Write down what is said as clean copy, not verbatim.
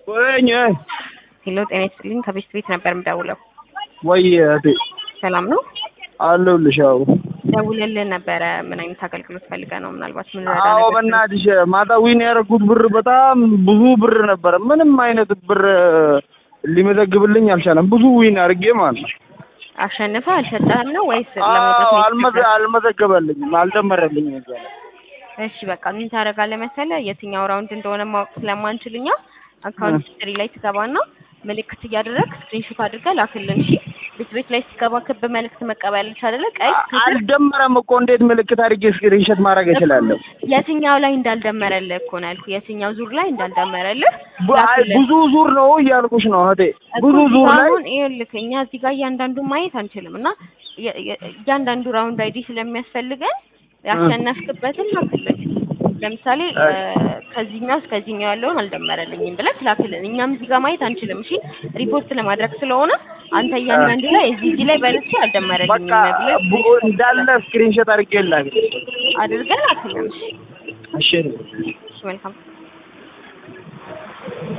ወይኔ ሄሎ ጤና ይስጥልኝ ከቤት ቤት ነበር የምደውለው። ወይ እህቴ ሰላም ነው? አለሁልሽ። አዎ ደውለልን ነበረ። ምን አይነት አገልግሎት ፈልገህ ነው? ምናልባት ምን ረዳ አዎ፣ ነገር በእናትሽ ማታ ዊን ያደረኩት ብር በጣም ብዙ ብር ነበረ። ምንም አይነት ብር ሊመዘግብልኝ አልቻለም። ብዙ ዊን አድርጌ ማለት ነው። አሸንፈ አልሰጠህም ነው ወይስ አዎ፣ ለመውጣት አልመዘገበልኝም፣ አልደመረልኝም እዛ ላይ። እሺ በቃ ምን ታደርጋለህ መሰለህ? የትኛው ራውንድ እንደሆነ ማወቅ ስለማንችልኛ አካውንት ሂስትሪ ላይ ትገባና ምልክት እያደረግ ስክሪንሾት አድርገህ ላክልን። እሺ ቤት ላይ ሲገባ ክብ መልእክት መቀበል አይደለ? ቀይ አልደመረም እኮ እንዴት ምልክት አድርጌ ስክሪንሾት ማድረግ እችላለሁ? የትኛው ላይ እንዳልደመረልህ እኮ ነው ያልኩህ። የትኛው ዙር ላይ እንዳልደመረልህ ብዙ ዙር ነው እያልኩሽ ነው እህቴ። ብዙ ዙር ላይ አሁን ይኸውልህ እኛ እዚህ ጋር እያንዳንዱን ማየት አንችልም እና እያንዳንዱ ራውንድ አይዲ ስለሚያስፈልገን ያሸነፍክበትን ላክልን። ለምሳሌ ከዚህኛው እስከዚህኛው ያለውን አልደመረልኝም ብለህ ላክልን። እኛም እዚህ ጋር ማየት አንችልም። እሺ ሪፖርት ለማድረግ ስለሆነ አንተ እያንዳንዱ ላይ እዚህ ላይ በልቼ አልደመረልኝም ብለህ እንዳለ ስክሪንሾት አድርጌ ላክ አድርገን ላክልን። እሺ እሺ መልካም